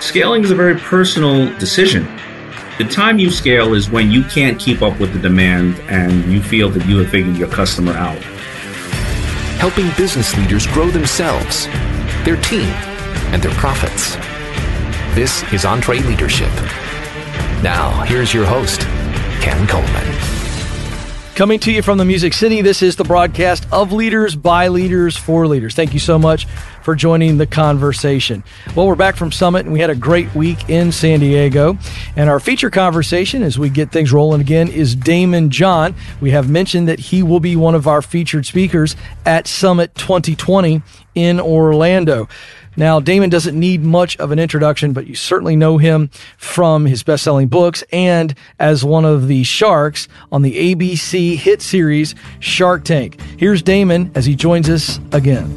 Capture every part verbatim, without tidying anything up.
Scaling is a very personal decision. The time you scale is when you can't keep up with the demand and you feel that you have figured your customer out. Helping business leaders grow themselves, their team, and their profits. This is EntreLeadership. Now, here's your host, Ken Coleman. Coming to you from the Music City, this is the broadcast of Leaders, by Leaders, for Leaders. Thank you so much for joining the conversation. Well, we're back from Summit, and we had a great week in San Diego. And our feature conversation, as we get things rolling again, is Daymond John. We have mentioned that he will be one of our featured speakers at Summit twenty twenty in Orlando. Now, Daymond doesn't need much of an introduction, but you certainly know him from his best-selling books and as one of the sharks on the A B C hit series Shark Tank. Here's Daymond as he joins us again.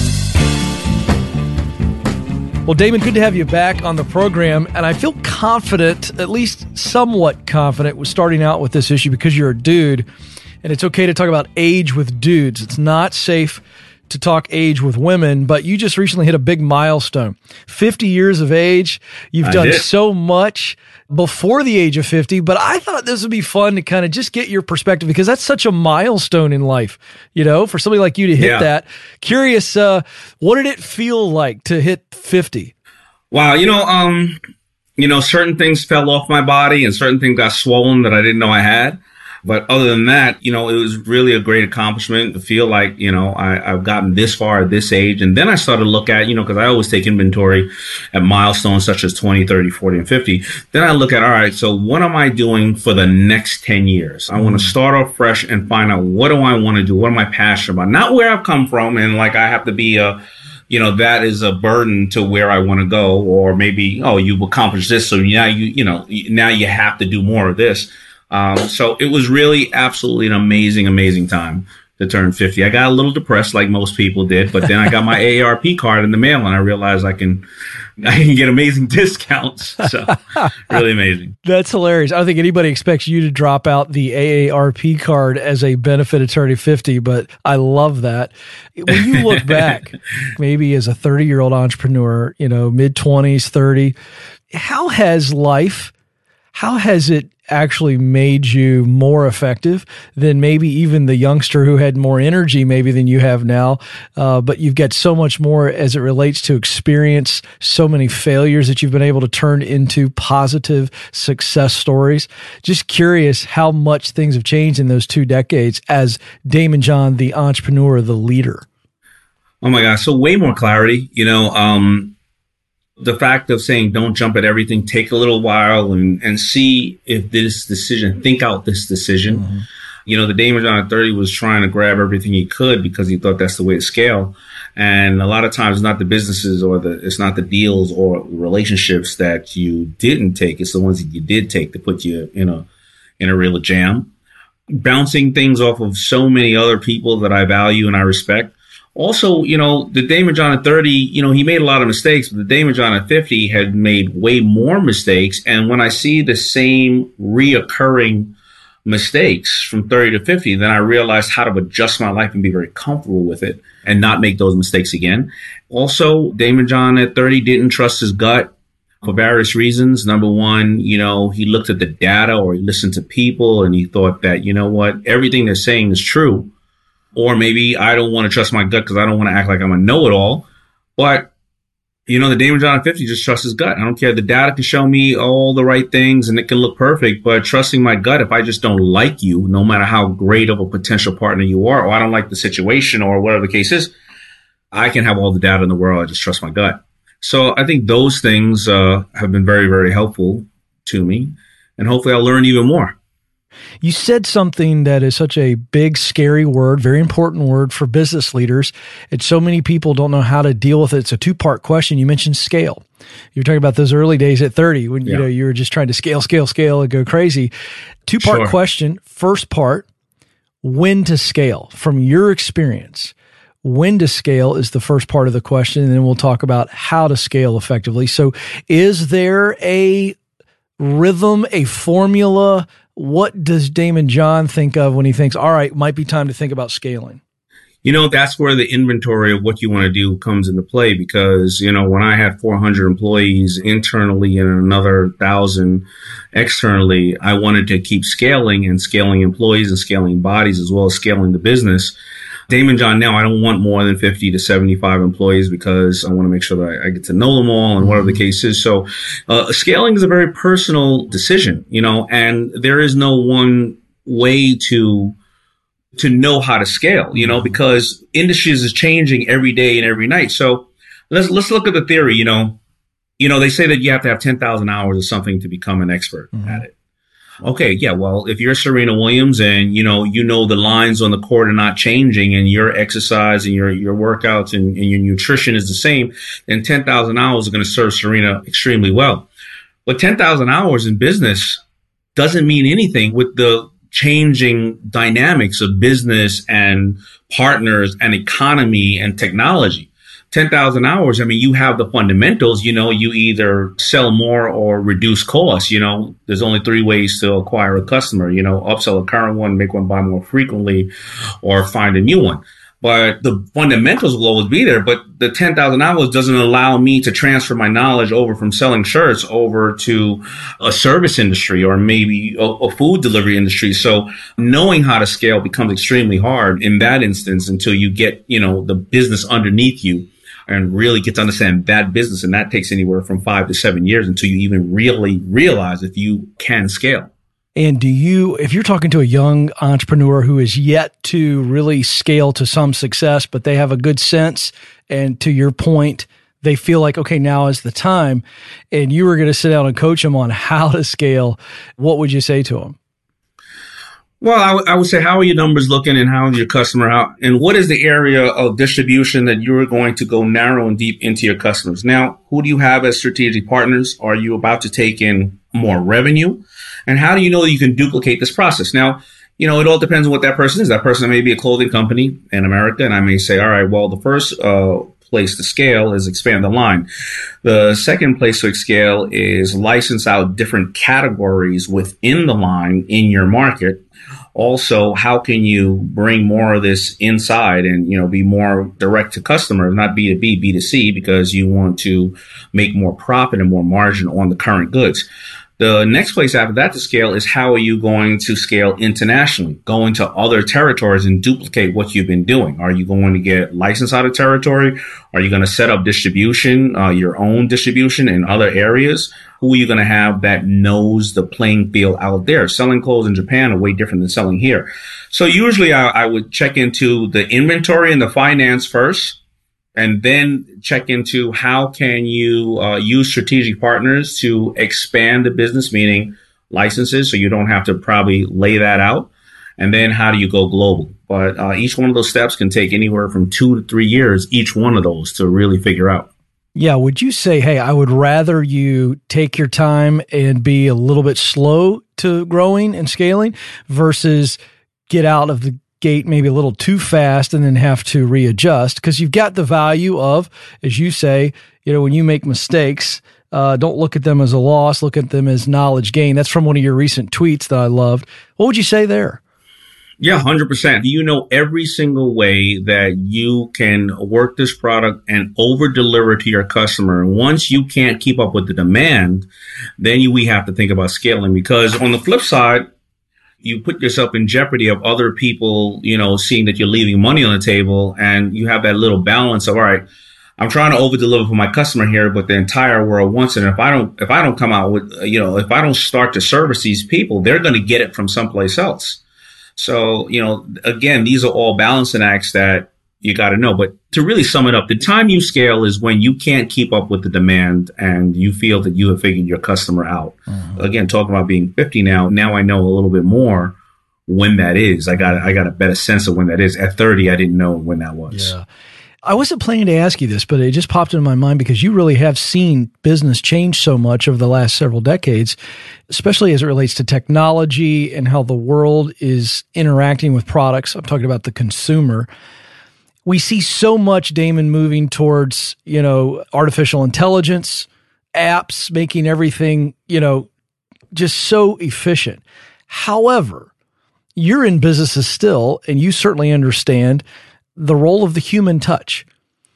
Well, Daymond, good to have you back on the program, and I feel confident, at least somewhat confident, with starting out with this issue because you're a dude, and it's okay to talk about age with dudes. It's not safe to talk age with women, but you just recently hit a big milestone. fifty years of age. You've I done did. so much before the age of fifty, but I thought this would be fun to kind of just get your perspective because that's such a milestone in life, you know, for somebody like you to hit Yeah. that. Curious, uh, what did it feel like to hit fifty? Wow, you know, um, you know, certain things fell off my body and certain things got swollen that I didn't know I had. But other than that, you know, it was really a great accomplishment to feel like, you know, I, I've gotten this far at this age. And then I started to look at, you know, because I always take inventory at milestones such as twenty, thirty, forty, and fifty. Then I look at, all right, so what am I doing for the next ten years? I want to start off fresh and find out what do I want to do? What am I passionate about? Not where I've come from. And like I have to be a, you know, that is a burden to where I want to go. Or maybe, oh, you've accomplished this. So now you, you know, now you have to do more of this. Um, so it was really absolutely an amazing, amazing time to turn fifty. I got a little depressed like most people did, but then I got my A A R P card in the mail and I realized I can, I can get amazing discounts. So really amazing. That's hilarious. I don't think anybody expects you to drop out the A A R P card as a benefit at turning fifty, but I love that. When you look back, maybe as a thirty-year-old entrepreneur, you know, mid-twenties, thirty, how has life, how has it actually made you more effective than maybe even the youngster who had more energy maybe than you have now, uh, but you've got so much more as it relates to experience, so many failures that you've been able to turn into positive success stories. Just curious how much things have changed in those two decades as Daymond John, the entrepreneur, the leader. Oh my gosh. So way more clarity, you know, um, the fact of saying don't jump at everything, take a little while and, and see if this decision, think out this decision. Mm-hmm. You know, the Daymond John at thirty was trying to grab everything he could because he thought that's the way to scale. And a lot of times it's not the businesses or the, it's not the deals or relationships that you didn't take. It's the ones that you did take to put you in a, in a real jam. Bouncing things off of so many other people that I value and I respect. Also, you know, the Daymond John at thirty, you know, he made a lot of mistakes, but the Daymond John at fifty had made way more mistakes. And when I see the same reoccurring mistakes from thirty to fifty, then I realized how to adjust my life and be very comfortable with it and not make those mistakes again. Also, Daymond John at thirty didn't trust his gut for various reasons. Number one, you know, he looked at the data or he listened to people and he thought that, you know what, everything they're saying is true. Or maybe I don't want to trust my gut because I don't want to act like I'm a know-it-all. But, you know, the Daymond John at fifty just trusts his gut. I don't care. The data can show me all the right things and it can look perfect. But trusting my gut, if I just don't like you, no matter how great of a potential partner you are, or I don't like the situation or whatever the case is, I can have all the data in the world. I just trust my gut. So I think those things uh, have been very, very helpful to me. And hopefully I'll learn even more. You said something that is such a big, scary word, very important word for business leaders. And so many people don't know how to deal with it. It's a two-part question. You mentioned scale. You're talking about those early days at thirty when, yeah. you know, you were just trying to scale, scale, scale and go crazy. Two-part Sure. question. First part, when to scale from your experience. When to scale is the first part of the question. And then we'll talk about how to scale effectively. So is there a rhythm, a formula? What does Daymond John think of when he thinks, all right, might be time to think about scaling? You know, that's where the inventory of what you want to do comes into play because, you know, when I had four hundred employees internally and another thousand externally, I wanted to keep scaling and scaling employees and scaling bodies as well as scaling the business. Damon John, now I don't want more than fifty to seventy-five employees because I want to make sure that I, I get to know them all and whatever the case is. So uh, scaling is a very personal decision, you know, and there is no one way to to know how to scale, you know, because industries is changing every day and every night. So let's let's look at the theory, you know. You know, they say that you have to have ten thousand hours of something to become an expert mm-hmm. at it. Okay, yeah, well, if you're Serena Williams and, you know, you know the lines on the court are not changing and your exercise and your, your workouts and, and your nutrition is the same, then ten thousand hours are going to serve Serena extremely well. But ten thousand hours in business doesn't mean anything with the changing dynamics of business and partners and economy and technology. ten thousand hours, I mean, you have the fundamentals, you know, you either sell more or reduce costs. You know, there's only three ways to acquire a customer, you know, upsell a current one, make one buy more frequently, or find a new one. But the fundamentals will always be there. But the ten thousand hours doesn't allow me to transfer my knowledge over from selling shirts over to a service industry or maybe a, a food delivery industry. So knowing how to scale becomes extremely hard in that instance until you get, you know, the business underneath you and really get to understand that business. And that takes anywhere from five to seven years until you even really realize if you can scale. And do you, if you're talking to a young entrepreneur who is yet to really scale to some success, but they have a good sense, and to your point, they feel like, okay, now is the time, and you were going to sit down and coach them on how to scale, what would you say to them? Well, I, w- I would say, how are your numbers looking and how is your customer out? And what is the area of distribution that you're going to go narrow and deep into your customers? Now, who do you have as strategic partners? Are you about to take in more revenue? And how do you know that you can duplicate this process? Now, you know, it all depends on what that person is. That person may be a clothing company in America. And I may say, all right, well, the first uh, place to scale is expand the line. The second place to scale is license out different categories within the line in your market. Also, how can you bring more of this inside and, you know, be more direct to customers, not B two B, B two C, because you want to make more profit and more margin on the current goods. The next place after that to scale is how are you going to scale internationally, go into other territories and duplicate what you've been doing? Are you going to get licensed out of territory? Are you going to set up distribution, uh, your own distribution in other areas? Who are you going to have that knows the playing field out there? Selling clothes in Japan are way different than selling here. So usually I, I would check into the inventory and the finance first, and then check into how can you uh, use strategic partners to expand the business, meaning licenses, so you don't have to probably lay that out. And then how do you go global? But uh, each one of those steps can take anywhere from two to three years, each one of those, to really figure out. Yeah. Would you say, hey, I would rather you take your time and be a little bit slow to growing and scaling versus get out of the gate maybe a little too fast and then have to readjust? Because you've got the value of, as you say, you know, when you make mistakes, uh, don't look at them as a loss, look at them as knowledge gain. That's from one of your recent tweets that I loved. What would you say there? Yeah, one hundred percent. You know every single way that you can work this product and over deliver to your customer. And once you can't keep up with the demand, then you, we have to think about scaling, because on the flip side, you put yourself in jeopardy of other people, you know, seeing that you're leaving money on the table, and you have that little balance of, all right, I'm trying to over deliver for my customer here, but the entire world wants it. And if I don't, if I don't come out with, you know, if I don't start to service these people, they're going to get it from someplace else. So, you know, again, these are all balancing acts that you got to know. But to really sum it up, the time you scale is when you can't keep up with the demand and you feel that you have figured your customer out. Mm-hmm. Again, talking about being fifty now, now I know a little bit more when that is. I got I got a better sense of when that is. At thirty, I didn't know when that was. Yeah. I wasn't planning to ask you this, but it just popped into my mind because you really have seen business change so much over the last several decades, especially as it relates to technology and how the world is interacting with products. I'm talking about the consumer. We see so much, Damon, moving towards, you know, artificial intelligence, apps, making everything, you know, just so efficient. However, you're in businesses still, and you certainly understand the role of the human touch.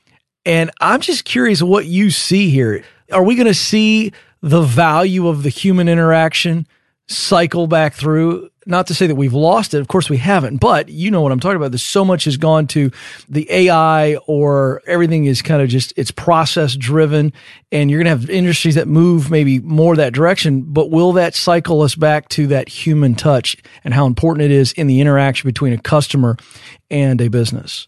And I'm just curious what you see here. Are we going to see the value of the human interaction cycle back through? Not to say that we've lost it. Of course we haven't, but you know what I'm talking about. There's so much has gone to the A I, or everything is kind of just, it's process driven, and you're going to have industries that move maybe more that direction, but will that cycle us back to that human touch and how important it is in the interaction between a customer and a business?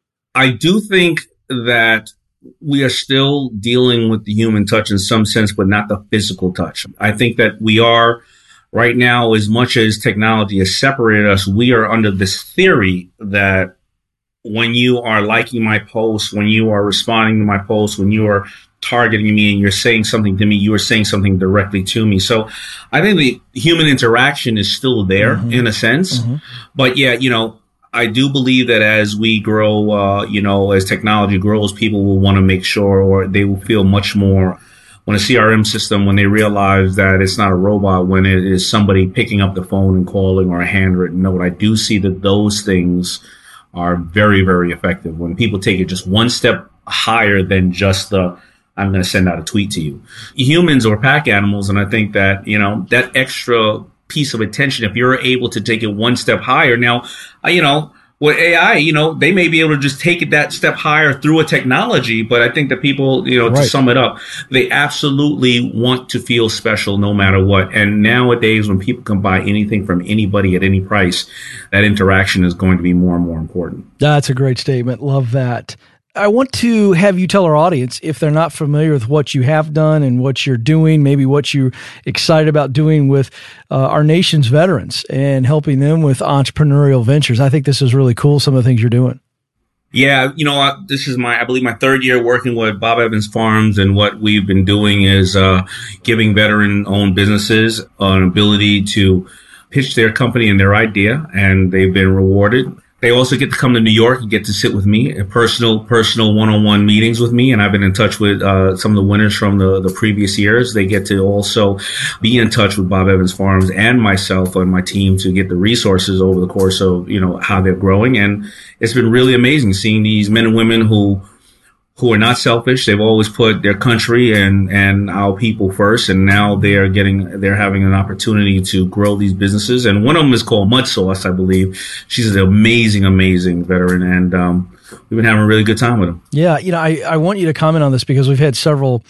I do think that we are still dealing with the human touch in some sense, but not the physical touch. I think that we are right now, as much as technology has separated us, we are under this theory that when you are liking my post, when you are responding to my post, when you are targeting me and you're saying something to me, you are saying something directly to me. So I think the human interaction is still there mm-hmm. in a sense. Mm-hmm. But yeah, you know, I do believe that as we grow, uh, you know, as technology grows, people will want to make sure, or they will feel much more when a C R M system, when they realize that it's not a robot, when it is somebody picking up the phone and calling, or a handwritten note. I do see that those things are very, very effective when people take it just one step higher than just the, I'm going to send out a tweet to you. Humans are pack animals. And I think that, you know, that extra piece of attention, if you're able to take it one step higher. Now, you know, with A I, you know, they may be able to just take it that step higher through a technology. But I think that people, you know, right. to sum it up, they absolutely want to feel special no matter what. And nowadays, when people can buy anything from anybody at any price, that interaction is going to be more and more important. That's a great statement. Love that. I want to have you tell our audience, if they're not familiar with what you have done and what you're doing, maybe what you're excited about doing with uh, our nation's veterans and helping them with entrepreneurial ventures. I think this is really cool, some of the things you're doing. Yeah, you know, uh, this is my, I believe, my third year working with Bob Evans Farms, and what we've been doing is uh, giving veteran-owned businesses an ability to pitch their company and their idea, and they've been rewarded. They also get to come to New York and get to sit with me in personal, personal one-on-one meetings with me. And I've been in touch with uh, some of the winners from the, the previous years. They get to also be in touch with Bob Evans Farms and myself and my team to get the resources over the course of, you know, how they're growing. And it's been really amazing seeing these men and women who who are not selfish. They've always put their country and, and our people first. And now they're getting, they're having an opportunity to grow these businesses. And one of them is called Mud Sauce, I believe. She's an amazing, amazing veteran. And, um, we've been having a really good time with them. Yeah. You know, I, I want you to comment on this because we've had several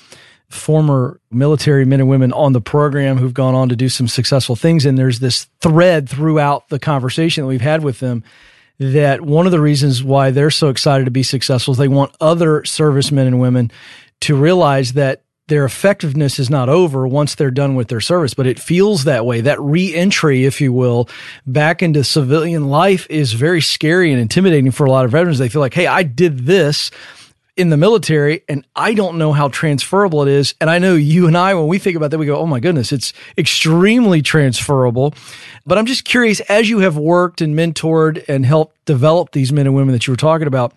former military men and women on the program who've gone on to do some successful things. And there's this thread throughout the conversation that we've had with them, that one of the reasons why they're so excited to be successful is they want other servicemen and women to realize that their effectiveness is not over once they're done with their service, but it feels that way. That re-entry, if you will, back into civilian life is very scary and intimidating for a lot of veterans. They feel like, hey, I did this in the military and I don't know how transferable it is. And I know you and I, when we think about that, we go, oh my goodness, it's extremely transferable. But I'm just curious, as you have worked and mentored and helped develop these men and women that you were talking about,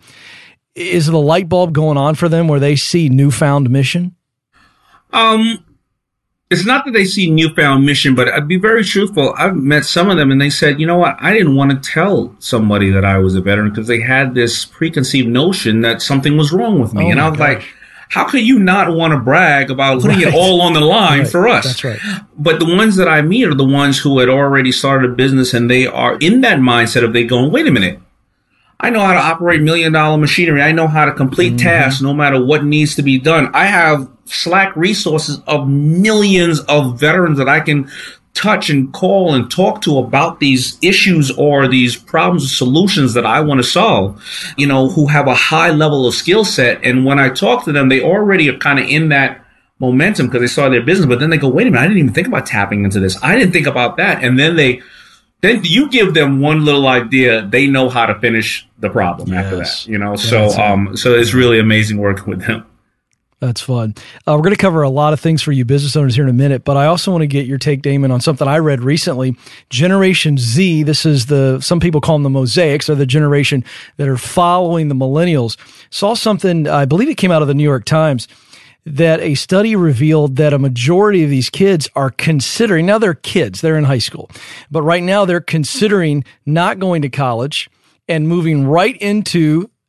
is the light bulb going on for them where they see newfound mission? Um, it's not that they see newfound mission, but I'd be very truthful. I've met some of them and they said, you know what, I didn't want to tell somebody that I was a veteran because they had this preconceived notion that something was wrong with me. Oh and I was gosh. like, how could you not want to brag about putting Right. it all on the line Right. for us? That's right. But the ones that I meet are the ones who had already started a business and they are in that mindset of they going, wait a minute. I know how to operate million dollar machinery. I know how to complete mm-hmm. tasks no matter what needs to be done. I have Slack resources of millions of veterans that I can touch and call and talk to about these issues or these problems or solutions that I want to solve, you know, who have a high level of skill set. And when I talk to them, they already are kind of in that momentum because they started their business. But then they go, wait a minute, I didn't even think about tapping into this. I didn't think about that. And then they Then you give them one little idea, they know how to finish the problem Yes. after that, you know? Yeah, so, that's um, so it's really amazing working with them. That's fun. Uh, we're going to cover a lot of things for you business owners here in a minute, but I also want to get your take, Damon, on something I read recently. Generation Z, this is the, some people call them the mosaics, or the generation that are following the millennials. Saw something, I believe it came out of the New York Times, that a study revealed that a majority of these kids are considering, now they're kids, they're in high school, but right now they're considering not going to college and moving right into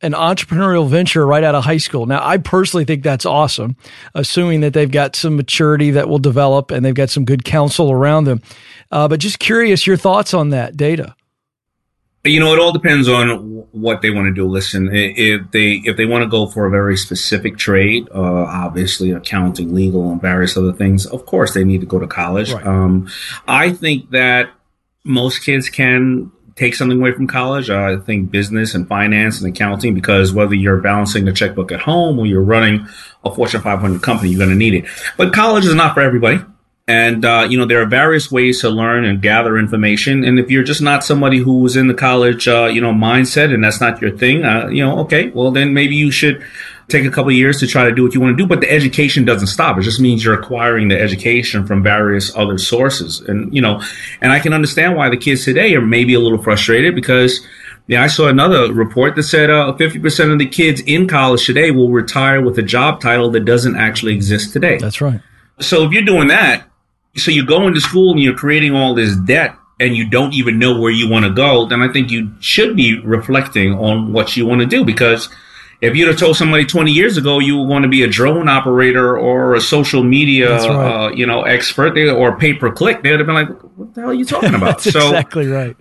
an entrepreneurial venture right out of high school. Now, I personally think that's awesome, assuming that they've got some maturity that will develop and they've got some good counsel around them. Uh, but just curious, your thoughts on that data. You know, it all depends on what they want to do. Listen, if they if they want to go for a very specific trade, uh, obviously accounting, legal, and various other things, of course they need to go to college. Right. Um, I think that most kids can take something away from college. Uh, I think business and finance and accounting, because whether you're balancing the checkbook at home or you're running a Fortune five hundred company, you're going to need it. But college is not for everybody. And, uh, you know, there are various ways to learn and gather information. And if you're just not somebody who was in the college, uh, you know, mindset, and that's not your thing, uh, you know, okay, well, then maybe you should take a couple of years to try to do what you want to do. But the education doesn't stop. It just means you're acquiring the education from various other sources. And, you know, and I can understand why the kids today are maybe a little frustrated, because yeah, I saw another report that said uh, fifty percent of the kids in college today will retire with a job title that doesn't actually exist today. That's right. So if you're doing that, so you go into school and you're creating all this debt and you don't even know where you want to go, then I think you should be reflecting on what you want to do. Because if you'd have told somebody twenty years ago you want to be a drone operator or a social media, right. uh, you know, expert they, or pay per click, they would have been like, what the hell are you talking about? That's so, exactly right.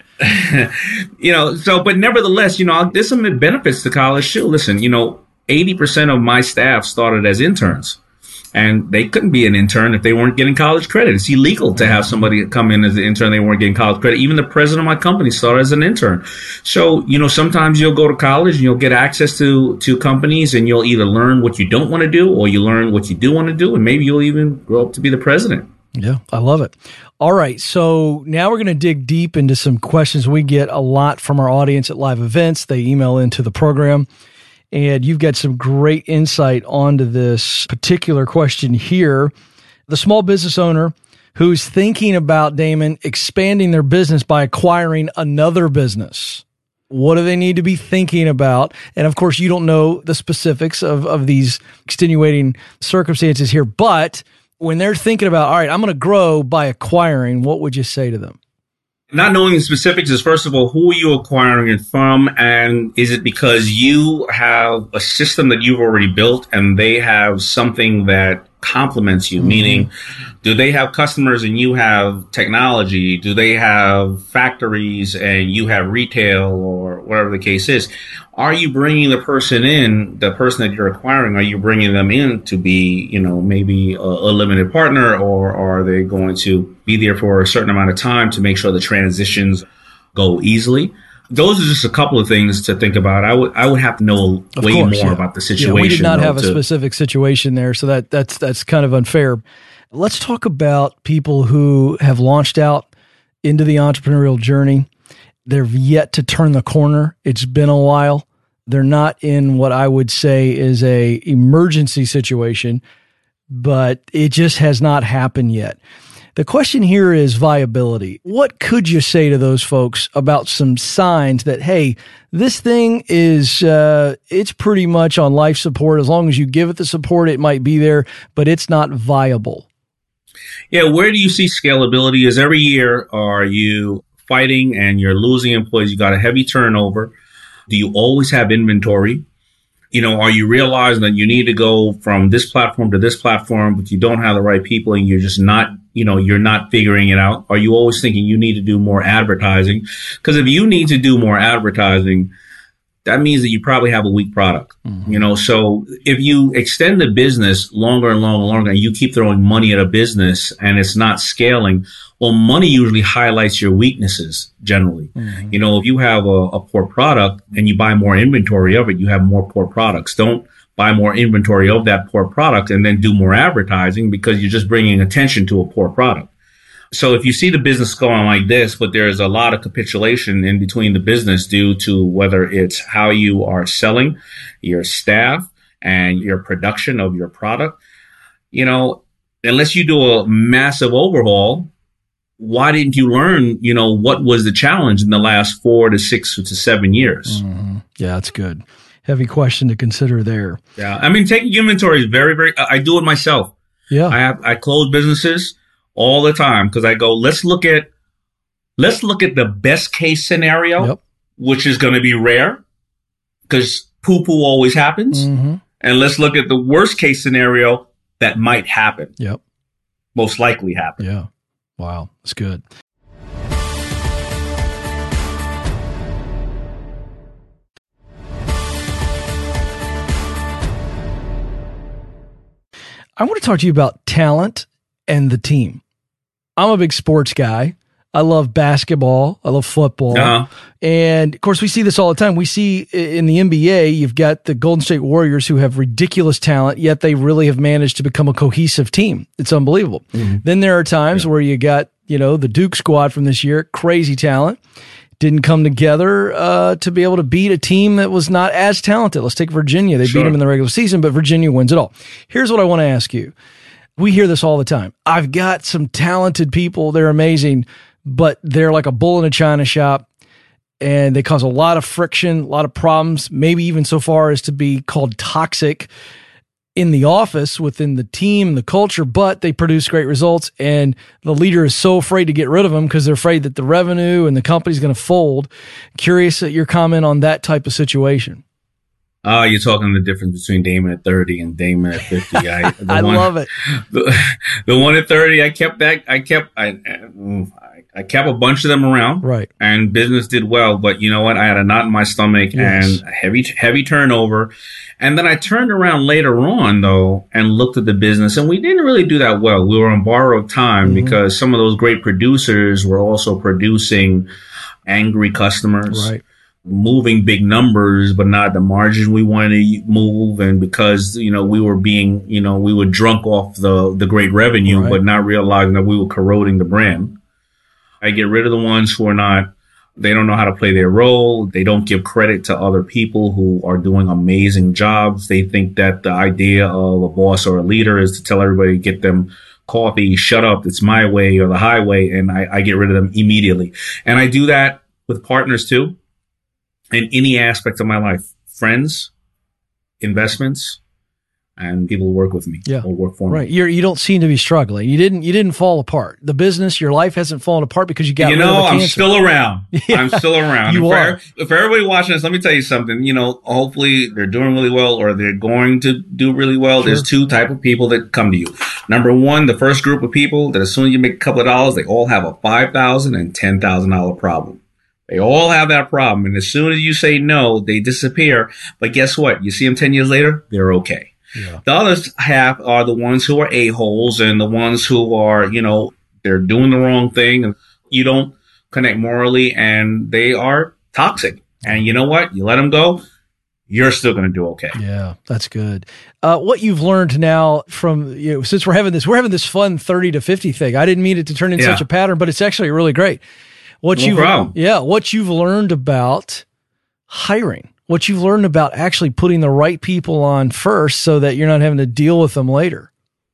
you know, so, but nevertheless, you know, there's some benefits to college too. Listen, you know, eighty percent of my staff started as interns. And they couldn't be an intern if they weren't getting college credit. It's illegal to have somebody come in as an intern. They weren't getting college credit. Even the president of my company started as an intern. So, you know, sometimes you'll go to college and you'll get access to, to companies, and you'll either learn what you don't want to do or you learn what you do want to do. And maybe you'll even grow up to be the president. Yeah, I love it. All right. So now we're going to dig deep into some questions we get a lot from our audience at live events. They email into the program. And you've got some great insight onto this particular question here. The small business owner who's thinking about, Damon, expanding their business by acquiring another business. What do they need to be thinking about? And of course, you don't know the specifics of, of these extenuating circumstances here, but when they're thinking about, all right, I'm going to grow by acquiring, what would you say to them? Not knowing the specifics is, first of all, who are you acquiring it from? And is it because you have a system that you've already built and they have something that complements you? Mm-hmm. Meaning, do they have customers and you have technology? Do they have factories and you have retail, or whatever the case is? Are you bringing the person in, the person that you're acquiring, are you bringing them in to be, you know, maybe a, a limited partner, or are they going to be there for a certain amount of time to make sure the transitions go easily? Those are just a couple of things to think about. I would I would have to know of way course, more yeah. about the situation. Yeah, we did not have a to, specific situation there, so that that's that's kind of unfair. Let's talk about people who have launched out into the entrepreneurial journey. They're yet to turn the corner. It's been a while. They're not in what I would say is a emergency situation, but it just has not happened yet. The question here is viability. What could you say to those folks about some signs that, hey, this thing is, uh, it's pretty much on life support. As long as you give it the support, it might be there, but it's not viable. Yeah. Where do you see scalability? Is every year, are you fighting and you're losing employees? You got a heavy turnover. Do you always have inventory? You know, are you realizing that you need to go from this platform to this platform, but you don't have the right people and you're just not, you know, you're not figuring it out? Are you always thinking you need to do more advertising? Because if you need to do more advertising, that means that you probably have a weak product. Mm-hmm. You know, so if you extend the business longer and longer and longer, and you keep throwing money at a business and it's not scaling, well, money usually highlights your weaknesses generally. Mm-hmm. You know, if you have a, a poor product and you buy more inventory of it, you have more poor products. Don't buy more inventory of that poor product and then do more advertising, because you're just bringing attention to a poor product. So if you see the business going like this, but there's a lot of capitulation in between the business due to whether it's how you are selling, your staff, and your production of your product, you know, unless you do a massive overhaul, why didn't you learn, you know, what was the challenge in the last four to six to seven years? Mm-hmm. Yeah, that's good. Heavy question to consider there. Yeah. I mean, taking inventory is very, very, I do it myself. Yeah. I have, I close businesses all the time because I go, let's look at, let's look at the best case scenario, yep. which is going to be rare, because poo-poo always happens. Mm-hmm. And let's look at the worst case scenario that might happen. Yep. Most likely happen. Yeah. Wow. That's good. I want to talk to you about talent and the team. I'm a big sports guy. I love basketball. I love football. Uh-huh. And of course, we see this all the time. We see in the N B A, you've got the Golden State Warriors who have ridiculous talent, yet they really have managed to become a cohesive team. It's unbelievable. Mm-hmm. Then there are times yeah. where you got, you know, the Duke squad from this year, crazy talent, didn't come together uh, to be able to beat a team that was not as talented. Let's take Virginia. They sure. beat them in the regular season, but Virginia wins it all. Here's what I want to ask you. We hear this all the time. I've got some talented people. They're amazing, but they're like a bull in a china shop, and they cause a lot of friction, a lot of problems, maybe even so far as to be called toxic in the office, within the team, the culture, but they produce great results, and the leader is so afraid to get rid of them because they're afraid that the revenue and the company's going to fold. Curious at your comment on that type of situation. Oh, uh, you're talking the difference between Damon at thirty and Damon at fifty. I, the I one, love it. The, the one at thirty, I kept that. I kept. I, I, I kept a bunch of them around. Right. And business did well, but you know what? I had a knot in my stomach yes. and heavy, heavy turnover. And then I turned around later on though and looked at the business, and we didn't really do that well. We were on borrowed time mm-hmm. because some of those great producers were also producing angry customers. Right. Moving big numbers, but not the margin we wanted to move. And because, you know, we were being, you know, we were drunk off the, the great revenue, right. but not realizing that we were corroding the brand. I get rid of the ones who are not, they don't know how to play their role. They don't give credit to other people who are doing amazing jobs. They think that the idea of a boss or a leader is to tell everybody, get them coffee, shut up, it's my way or the highway. And I, I get rid of them immediately. And I do that with partners too. In any aspect of my life, friends, investments, and people who work with me yeah. or work for right. me. You're, you don't seem to be struggling. You didn't. You didn't fall apart. The business, your life hasn't fallen apart because you got. You rid know, of the I'm cancer. still around. Yeah. I'm still around. You and are. For, for everybody watching this, let me tell you something. You know, hopefully they're doing really well or they're going to do really well. Sure. There's two type of people that come to you. Number one, the first group of people that as soon as you make a couple of dollars, they all have a five thousand dollars and ten thousand dollars problem. They all have that problem. And as soon as you say no, they disappear. But guess what? You see them ten years later, they're okay. Yeah. The other half are the ones who are a-holes and the ones who are, you know, they're doing the wrong thing. And you don't connect morally and they are toxic. And you know what? You let them go, you're still going to do okay. Yeah, that's good. Uh, what you've learned now from, you know, since we're having this, we're having this fun thirty to fifty thing. I didn't mean it to turn into yeah. such a pattern, but it's actually really great. What no you've, problem. Yeah, what you've learned about hiring, what you've learned about actually putting the right people on first so that you're not having to deal with them later.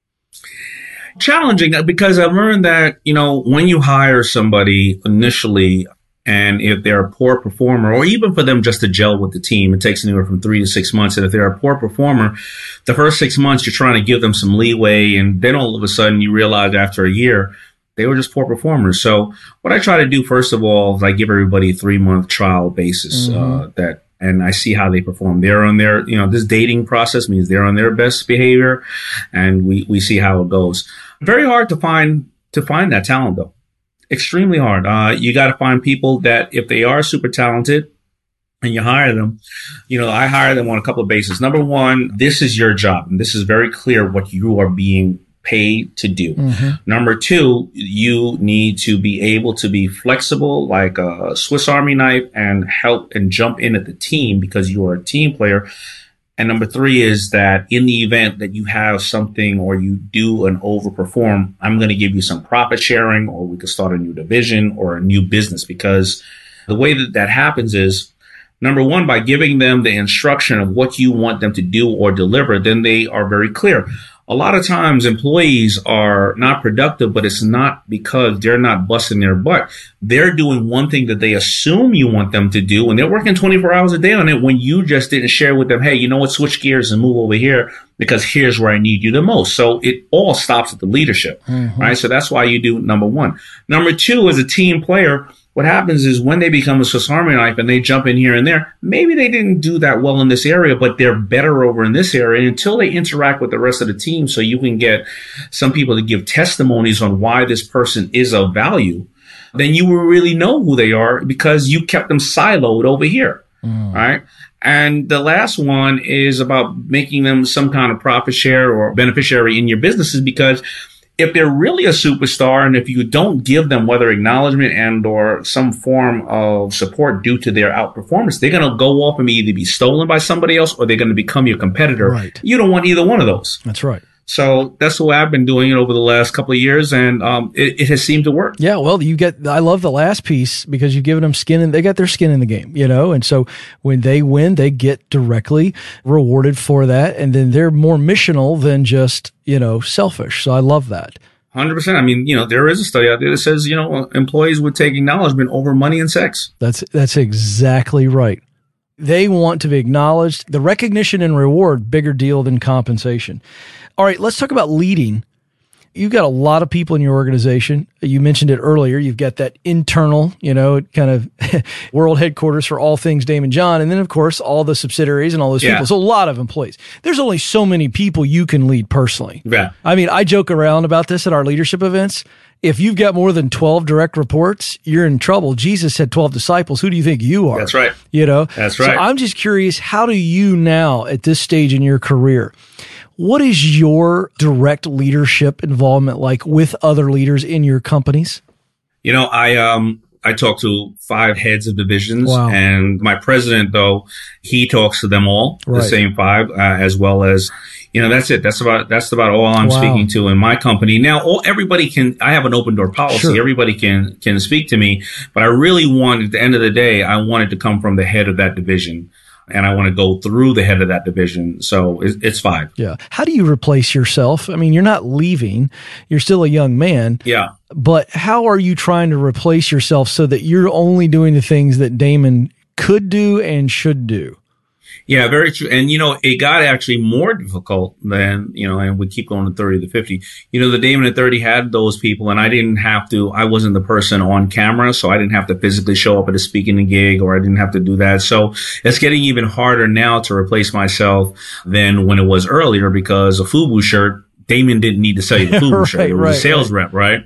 Challenging because I've learned that, you know, when you hire somebody initially and if they're a poor performer or even for them just to gel with the team, it takes anywhere from three to six months. And if they're a poor performer, the first six months, you're trying to give them some leeway. And then all of a sudden you realize after a year, they were just poor performers. So what I try to do, first of all, is I give everybody a three month trial basis, mm-hmm. uh, that, and I see how they perform. They're on their, you know, this dating process means they're on their best behavior and we, we see how it goes. Very hard to find, to find that talent though. Extremely hard. Uh, you got to find people that if they are super talented and you hire them, you know, I hire them on a couple of bases. Number one, this is your job and this is very clear what you are being paid to do. Mm-hmm. Number two, you need to be able to be flexible like a Swiss Army knife and help and jump in at the team because you are a team player. And number three is that in the event that you have something or you do an overperform, I'm going to give you some profit sharing or we could start a new division or a new business because the way that that happens is number one, by giving them the instruction of what you want them to do or deliver, then they are very clear. A lot of times employees are not productive, but it's not because they're not busting their butt. They're doing one thing that they assume you want them to do, and they're working twenty-four hours a day on it when you just didn't share with them, hey, you know what, switch gears and move over here because here's where I need you the most. So it all stops at the leadership, mm-hmm. right? So that's why you do number one. Number two, as a team player, what what happens is when they become a Swiss Army knife and they jump in here and there, maybe they didn't do that well in this area, but they're better over in this area until they interact with the rest of the team. So you can get some people to give testimonies on why this person is of value. Then you will really know who they are because you kept them siloed over here. Mm. Right. And the last one is about making them some kind of profit share or beneficiary in your businesses, because if they're really a superstar and if you don't give them whether acknowledgement and or some form of support due to their outperformance, they're going to go off and either be stolen by somebody else or they're going to become your competitor. Right. You don't want either one of those. That's right. So that's the way I've been doing it over the last couple of years, and um, it, it has seemed to work. Yeah, well, you get. I love the last piece because you've given them skin, and they got their skin in the game, you know. And so when they win, they get directly rewarded for that, and then they're more missional than just, you know, selfish. So I love that. one hundred percent. I mean, you know, there is a study out there that says, you know, employees would take acknowledgement over money and sex. That's that's exactly right. They want to be acknowledged. The recognition and reward, bigger deal than compensation. All right, let's talk about leading. You've got a lot of people in your organization. You mentioned it earlier. You've got that internal, you know, kind of world headquarters for all things Daymond John. And then, of course, all the subsidiaries and all those yeah. people. So a lot of employees. There's only so many people you can lead personally. Yeah. I mean, I joke around about this at our leadership events. If you've got more than twelve direct reports, you're in trouble. Jesus had twelve disciples. Who do you think you are? That's right. You know? That's right. So I'm just curious, how do you now, at this stage in your career, what is your direct leadership involvement like with other leaders in your companies? You know, I um I talk to five heads of divisions, wow. and my president, though, he talks to them all, right. the same five, uh, as well as, you know, that's it. That's about that's about all I'm wow. speaking to in my company. Now, all everybody can. I have an open door policy. Sure. Everybody can can speak to me, but I really want, at the end of the day, I want it to come from the head of that division. And I want to go through the head of that division. So it's five. Yeah. How do you replace yourself? I mean, you're not leaving. You're still a young man. Yeah. But how are you trying to replace yourself so that you're only doing the things that Daymond could do and should do? Yeah, very true. And, you know, it got actually more difficult than, you know, and we keep going to thirty to fifty. You know, the Daymond at thirty had those people, and I didn't have to, I wasn't the person on camera, so I didn't have to physically show up at a speaking gig, or I didn't have to do that. So it's getting even harder now to replace myself than when it was earlier, because a FUBU shirt, Daymond didn't need to sell you the FUBU right, shirt. It was right, a sales right. rep, right?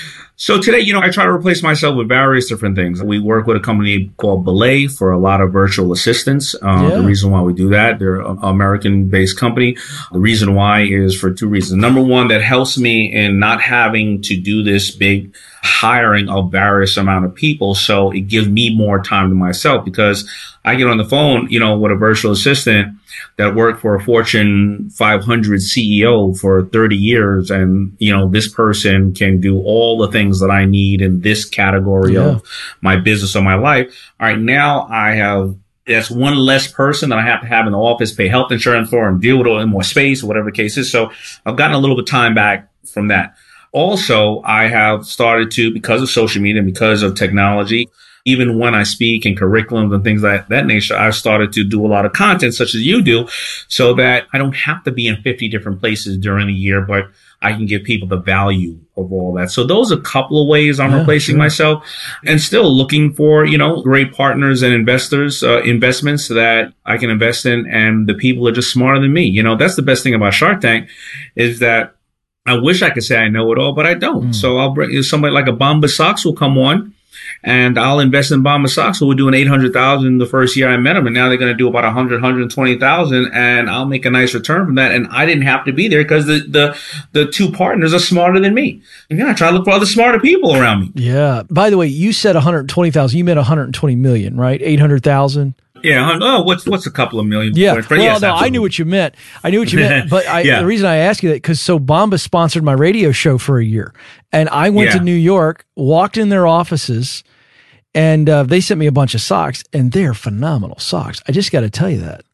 So today, you know, I try to replace myself with various different things. We work with a company called Belay for a lot of virtual assistants. Uh, yeah. The reason why we do that, they're an American-based company. The reason why is for two reasons. Number one, that helps me in not having to do this big hiring of various amount of people. So it gives me more time to myself, because I get on the phone, you know, with a virtual assistant that worked for a Fortune five hundred C E O for thirty years. And, you know, this person can do all the things that I need in this category yeah. of my business or my life. All right. Now I have, that's one less person that I have to have in the office, pay health insurance for, and deal with it in more space or whatever the case is. So I've gotten a little bit of time back from that. Also, I have started to, because of social media and because of technology, even when I speak in curriculums and things like that nature, I've started to do a lot of content such as you do, so that I don't have to be in fifty different places during the year, but I can give people the value of all that. So those are a couple of ways I'm yeah, replacing sure. myself, and still looking for, you know, great partners and investors, uh, investments that I can invest in. And the people are just smarter than me. You know, that's the best thing about Shark Tank, is that I wish I could say I know it all, but I don't. Mm. So I'll bring somebody like a Bombas Socks will come on, and I'll invest in Bombas Socks, who were doing eight hundred thousand the first year I met them, and now they're going to do about one hundred, one hundred twenty thousand, and I'll make a nice return from that. And I didn't have to be there because the, the, the two partners are smarter than me. And yeah, I try to look for other smarter people around me. Yeah. By the way, you said one hundred twenty thousand. You meant one hundred twenty million, right? eight hundred thousand. Yeah. Oh, what's what's a couple of million? Yeah. Well, yes, no, absolutely. I knew what you meant. I knew what you meant. But I, yeah. the reason I asked you that, because so Bombas sponsored my radio show for a year, and I went yeah. to New York, walked in their offices, and uh, they sent me a bunch of socks, and they're phenomenal socks. I just got to tell you that.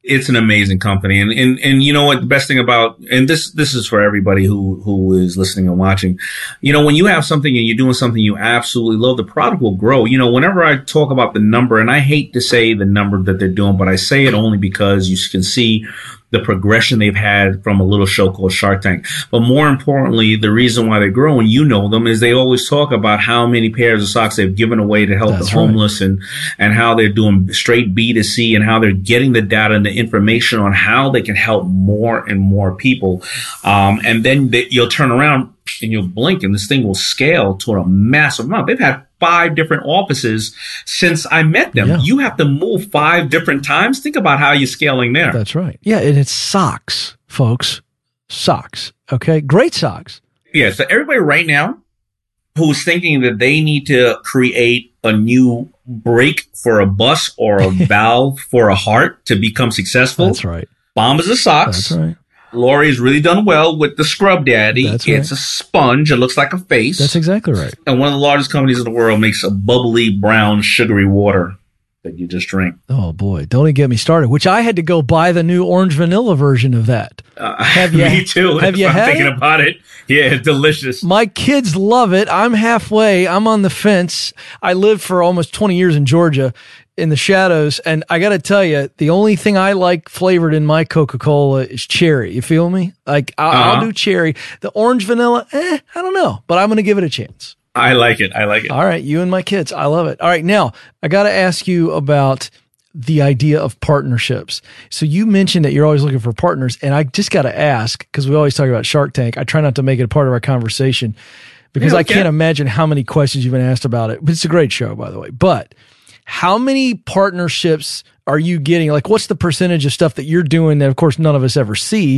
It's an amazing company. And, and, and you know what? The best thing about, and this, this is for everybody who, who is listening and watching, you know, when you have something and you're doing something you absolutely love, the product will grow. You know, whenever I talk about the number, and I hate to say the number that they're doing, but I say it only because you can see the progression they've had from a little show called Shark Tank. But more importantly, the reason why they're growing, you know them, is they always talk about how many pairs of socks they've given away to help That's the homeless, right. and, and how they're doing straight B to C, and how they're getting the data and the information on how they can help more and more people. Um, and then they, you'll turn around and you'll blink and this thing will scale to a massive amount. They've had five different offices since I met them. Yeah. You have to move five different times. Think about how you're scaling there. That's right. Yeah. And it's socks, folks. Socks. Okay. Great socks. Yeah. So everybody right now who's thinking that they need to create a new brake for a bus or a valve for a heart to become successful. That's right. Bombers of socks. That's right. Lori's really done well with the Scrub Daddy. That's right. It's a sponge. It looks like a face. That's exactly right. And one of the largest companies in the world makes a bubbly, brown, sugary water that you just drink. Oh, boy. Don't even get me started, which I had to go buy the new orange vanilla version of that. Uh, have you, me too. Have you I'm had thinking it? about it. Yeah, it's delicious. My kids love it. I'm halfway. I'm on the fence. I lived for almost twenty years in Georgia, in the shadows. And I got to tell you, the only thing I like flavored in my Coca-Cola is cherry. You feel me? Like I'll, uh-huh. I'll do cherry. The orange vanilla, eh, I don't know, but I'm going to give it a chance. I like it. I like it. All right. You and my kids. I love it. All right. Now I got to ask you about the idea of partnerships. So you mentioned that you're always looking for partners. And I just got to ask, because we always talk about Shark Tank. I try not to make it a part of our conversation because yeah, okay. I can't imagine how many questions you've been asked about it. But it's a great show, by the way. But how many partnerships are you getting? Like, what's the percentage of stuff that you're doing that, of course, none of us ever see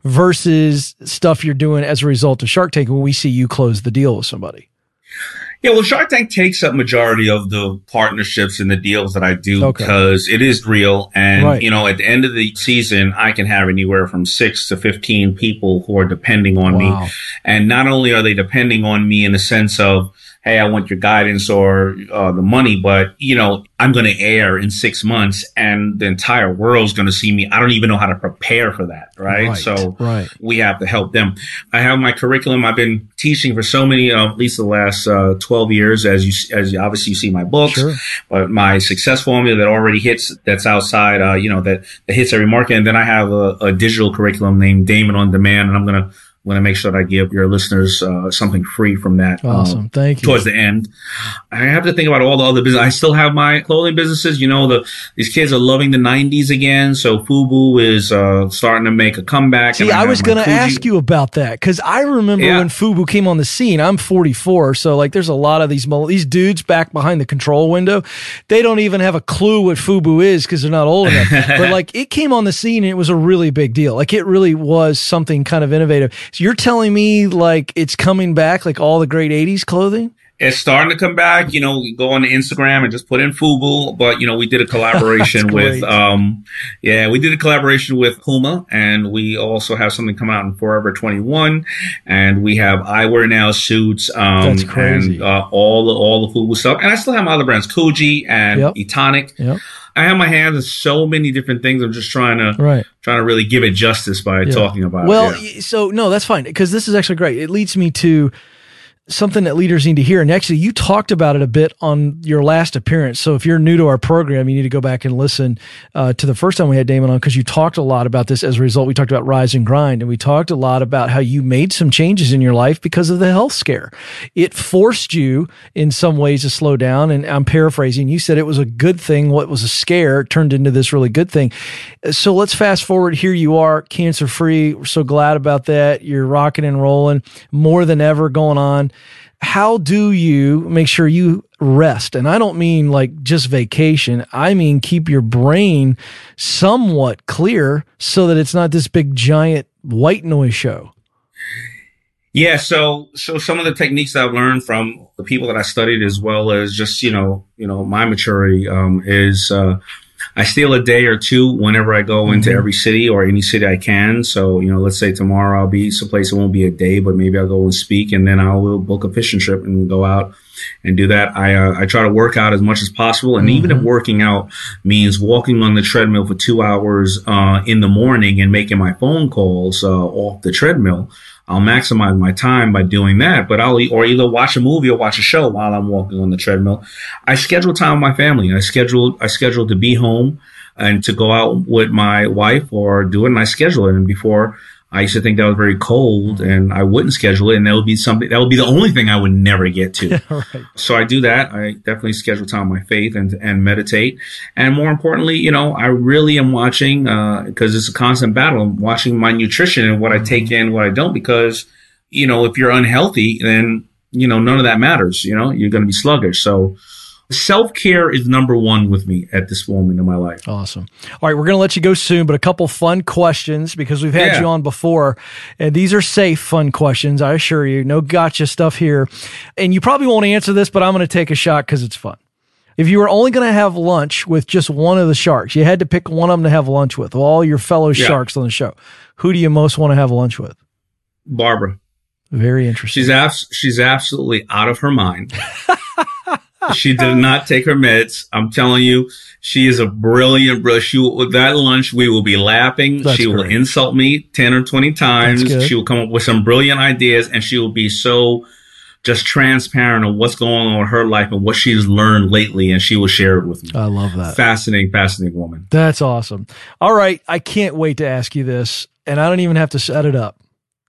versus stuff you're doing as a result of Shark Tank when we see you close the deal with somebody? Yeah, well, Shark Tank takes up majority of the partnerships and the deals that I do okay. because it is real. And, right. you know, at the end of the season, I can have anywhere from six to fifteen people who are depending on wow. me. And not only are they depending on me in the sense of, hey, I want your guidance or uh, the money, but, you know, I'm going to air in six months and the entire world's going to see me. I don't even know how to prepare for that, right? right so right. we have to help them. I have my curriculum. I've been teaching for so many, uh, at least the last uh, twelve years, as you, as you, obviously you see my books, sure. but my success formula that already hits, that's outside, uh, you know, that, that hits every market. And then I have a, a digital curriculum named Damon on Demand, and I'm going to I'm going to make sure that I give your listeners uh, something free from that. Awesome. Um, Thank you. Towards the end. I have to think about all the other business. I still have my clothing businesses. You know, the these kids are loving the nineties again. So FUBU is uh, starting to make a comeback. See, I, I was going to ask you about that because I remember yeah. when FUBU came on the scene. I'm forty-four. So, like, there's a lot of these, these dudes back behind the control window. They don't even have a clue what FUBU is because they're not old enough. But, like, it came on the scene and it was a really big deal. Like, it really was something kind of innovative. So you're telling me like it's coming back, like all the great eighties clothing? It's starting to come back. You know, go on Instagram and just put in FUBU. But, you know, we did a collaboration with, um, yeah, we did a collaboration with Puma, and we also have something come out in Forever twenty-one, and we have eyewear now suits, um, That's crazy. and, uh, all the, all the FUBU stuff. And I still have my other brands, Kuji and yep. Etonic. Yep. I have my hands in so many different things. I'm just trying to, right. trying to really give it justice by yeah. talking about well, it. Well, yeah. so no, that's fine. Cause this is actually great. It leads me to something that leaders need to hear. And actually, you talked about it a bit on your last appearance. So if you're new to our program, you need to go back and listen uh, to the first time we had Damon on, because you talked a lot about this. As a result, we talked about Rise and Grind, and we talked a lot about how you made some changes in your life because of the health scare. It forced you in some ways to slow down. And I'm paraphrasing. You said it was a good thing. What was a scare turned into this really good thing. So let's fast forward. Here you are, cancer-free. We're so glad about that. You're rocking and rolling more than ever going on. How do you make sure you rest? And I don't mean like just vacation. I mean, keep your brain somewhat clear so that it's not this big giant white noise show. Yeah. So, so some of the techniques that I've learned from the people that I studied, as well as just, you know, you know, my maturity, um, is, uh, I steal a day or two whenever I go into Mm-hmm. every city or any city I can. So, you know, let's say tomorrow I'll be someplace, it won't be a day, but maybe I'll go and speak, and then I will book a fishing trip and go out and do that. I, uh, I try to work out as much as possible. And Mm-hmm. even if working out means walking on the treadmill for two hours, uh, in the morning and making my phone calls, uh, off the treadmill, I'll maximize my time by doing that. But I'll, e- or either watch a movie or watch a show while I'm walking on the treadmill. I schedule time with my family. I schedule, I schedule to be home and to go out with my wife or do it, and I schedule it. And before, I used to think that was very cold and I wouldn't schedule it, and that would be something, that would be the only thing I would never get to. Right. So I do that. I definitely schedule time with my faith and, and meditate. And more importantly, you know, I really am watching, uh, because it's a constant battle. I'm watching my nutrition and what I take in, what I don't, because, you know, if you're unhealthy, then, you know, none of that matters. You know, you're going to be sluggish. So self-care is number one with me at this moment in my life. Awesome. All right, we're going to let you go soon, but a couple fun questions because we've had Yeah. you on before. And these are safe, fun questions, I assure you. No gotcha stuff here. And you probably won't answer this, but I'm going to take a shot because it's fun. If you were only going to have lunch with just one of the sharks, you had to pick one of them to have lunch with, all your fellow Yeah. sharks on the show, who do you most want to have lunch with? Barbara. Very interesting. She's abs- she's absolutely out of her mind. She did not take her meds. I'm telling you, she is a brilliant, brilliant. She will, with that lunch, we will be laughing. That's she will great. insult me ten or twenty times. That's good. She will come up with some brilliant ideas, and she will be so just transparent on what's going on in her life and what she's learned lately, and she will share it with me. I love that. Fascinating, fascinating woman. That's awesome. All right, I can't wait to ask you this, and I don't even have to set it up.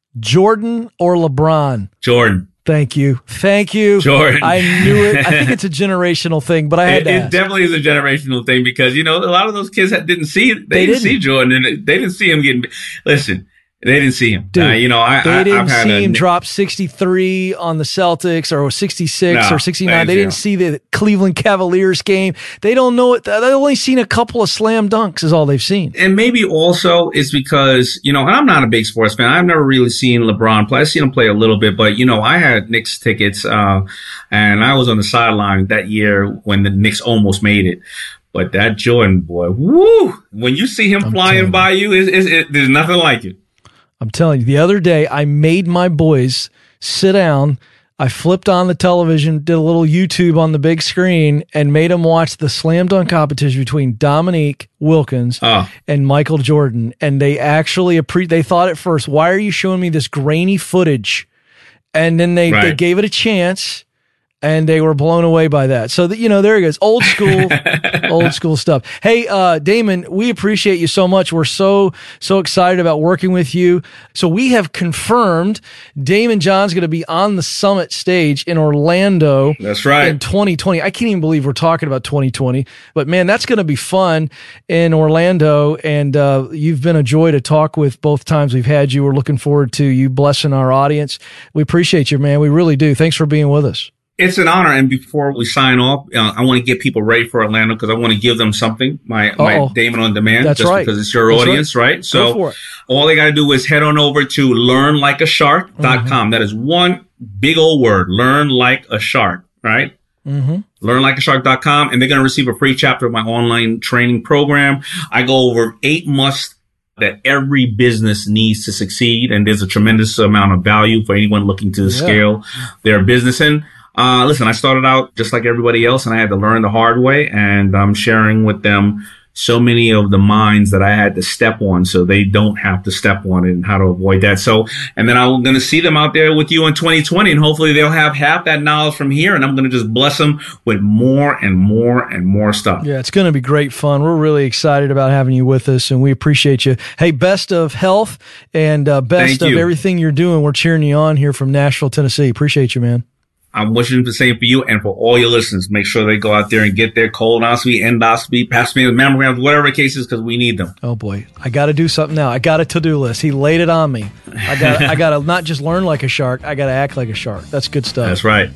Jordan or LeBron? Jordan. Thank you. Thank you. Jordan. I knew it. I think it's a generational thing, but I had It, to it ask. definitely is a generational thing because, you know, a lot of those kids had- didn't see it. They They, didn't, didn't. see Jordan, and they didn't see him getting, listen, they didn't see him. Dude, Uh, you know, I, They I, didn't I've had see a, him drop sixty-three on the Celtics or sixty-six No, or sixty-nine. they They didn't didn't see the Cleveland Cavaliers game. They don't know it. They've only seen a couple of slam dunks is all they've seen. And maybe also it's because, you know, and I'm not a big sports fan. I've never really seen LeBron play. I've seen him play a little bit, but, you know, I had Knicks tickets, uh, and I was on the sideline that year when the Knicks almost made it. But that Jordan boy, woo! When you see him I'm telling flying you. by you, it's, it's, it, there's nothing like it. I'm telling you, the other day I made my boys sit down. I flipped on the television, did a little YouTube on the big screen, and made them watch the slam dunk competition between Dominique Wilkins Oh. and Michael Jordan. And they actually appre- they thought at first, why are you showing me this grainy footage? And then they, they Right. gave it a chance. And they were blown away by that. So, that, you know, there he goes. Old school, old school stuff. Hey, uh, Damon, we appreciate you so much. We're so, so excited about working with you. So we have confirmed Damon John's going to be on the Summit stage in Orlando. That's right. In twenty twenty. I can't even believe we're talking about twenty twenty. But man, that's going to be fun in Orlando. And uh, you've been a joy to talk with both times we've had you. We're looking forward to you blessing our audience. We appreciate you, man. We really do. Thanks for being with us. It's an honor. And before we sign off, uh, I want to get people ready for Orlando because I want to give them something. My, my Uh-oh. Damon on Demand. That's just right. because it's your That's audience, right? Go So for it. all they got to do is head on over to learn like a shark dot com. Mm-hmm. That is one big old word. Learn like a shark, right? Mm-hmm. learn like a shark dot com, and they're going to receive a free chapter of my online training program. I go over eight musts that every business needs to succeed. And there's a tremendous amount of value for anyone looking to Yeah. scale their business. And Uh, listen, I started out just like everybody else and I had to learn the hard way, and I'm sharing with them so many of the mines that I had to step on so they don't have to step on it and how to avoid that. So, and then I'm going to see them out there with you in twenty twenty, and hopefully they'll have half that knowledge from here, and I'm going to just bless them with more and more and more stuff. Yeah, it's going to be great fun. We're really excited about having you with us, and we appreciate you. Hey, best of health and uh, best Thank of you. everything you're doing. We're cheering you on here from Nashville, Tennessee. Appreciate you, man. I'm wishing the same for you and for all your listeners. Make sure they go out there and get their colonoscopy, endoscopy, pap smears, mammograms, whatever the case is, because we need them. Oh boy, I got to do something now. I got a to-do list. He laid it on me. I got I got to not just learn like a shark. I got to act like a shark. That's good stuff. That's right.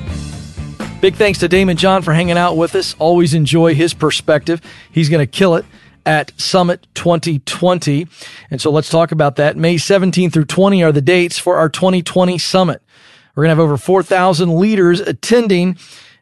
Big thanks to Damon John for hanging out with us. Always enjoy his perspective. He's going to kill it at Summit twenty twenty. And so let's talk about that. May seventeenth through twentieth are the dates for our twenty twenty Summit. We're going to have over four thousand leaders attending.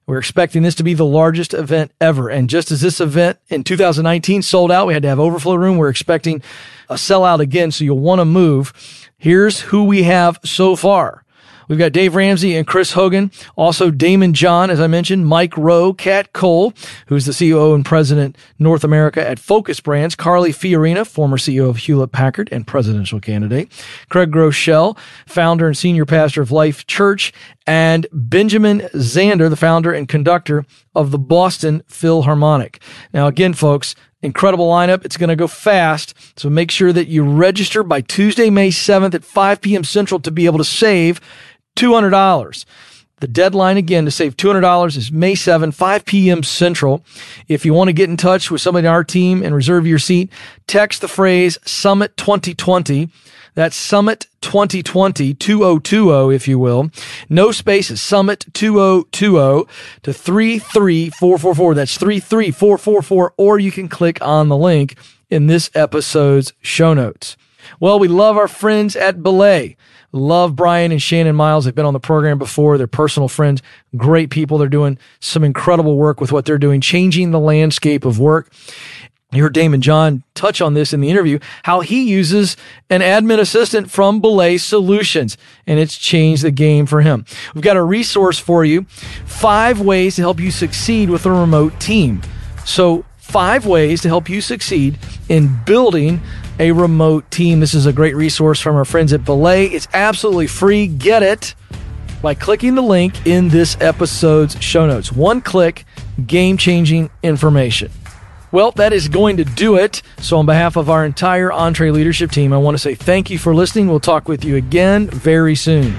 We're expecting this to be the largest event ever. And just as this event in two thousand nineteen sold out, we had to have overflow room. We're expecting a sellout again, so you'll want to move. Here's who we have so far. We've got Dave Ramsey and Chris Hogan, also Damon John, as I mentioned, Mike Rowe, Kat Cole, who's the C E O and President North America at Focus Brands, Carly Fiorina, former C E O of Hewlett-Packard and presidential candidate, Craig Groeschel, founder and senior pastor of Life Church, and Benjamin Zander, the founder and conductor of the Boston Philharmonic. Now, again, folks, incredible lineup. It's going to go fast, so make sure that you register by Tuesday, May seventh at five p.m. Central to be able to save two hundred dollars. The deadline, again, to save two hundred dollars is May seventh, five p.m. Central. If you want to get in touch with somebody on our team and reserve your seat, text the phrase Summit twenty twenty. That's Summit twenty twenty, two thousand twenty, if you will. No spaces, Summit two thousand twenty to three three four four four. That's three three four four four, or you can click on the link in this episode's show notes. Well, we love our friends at Belay. Love Brian and Shannon Miles. They've been on the program before. They're personal friends, great people. They're doing some incredible work with what they're doing, changing the landscape of work. You heard Damon John touch on this in the interview, how he uses an admin assistant from Belay Solutions, and it's changed the game for him. We've got a resource for you, five ways to help you succeed with a remote team. So five ways to help you succeed in building a remote team. This is a great resource from our friends at Belay. It's absolutely free. Get it by clicking the link in this episode's show notes. One click, game-changing information. Well, that is going to do it. So on behalf of our entire Entre leadership team, I want to say thank you for listening. We'll talk with you again very soon.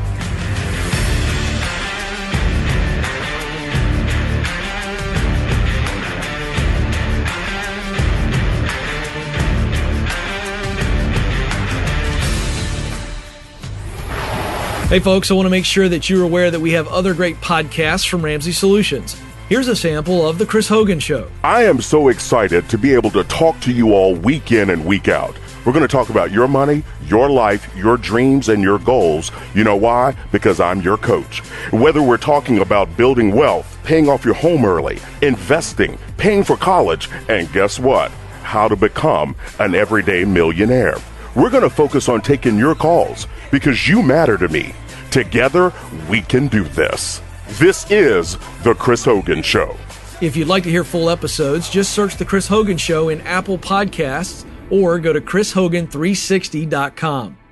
Hey folks, I want to make sure that you're aware that we have other great podcasts from Ramsey Solutions. Here's a sample of The Chris Hogan Show. I am so excited to be able to talk to you all week in and week out. We're going to talk about your money, your life, your dreams, and your goals. You know why? Because I'm your coach. Whether we're talking about building wealth, paying off your home early, investing, paying for college, and guess what? How to become an everyday millionaire. We're going to focus on taking your calls because you matter to me. Together, we can do this. This is The Chris Hogan Show. If you'd like to hear full episodes, just search The Chris Hogan Show in Apple Podcasts or go to chris hogan three sixty dot com.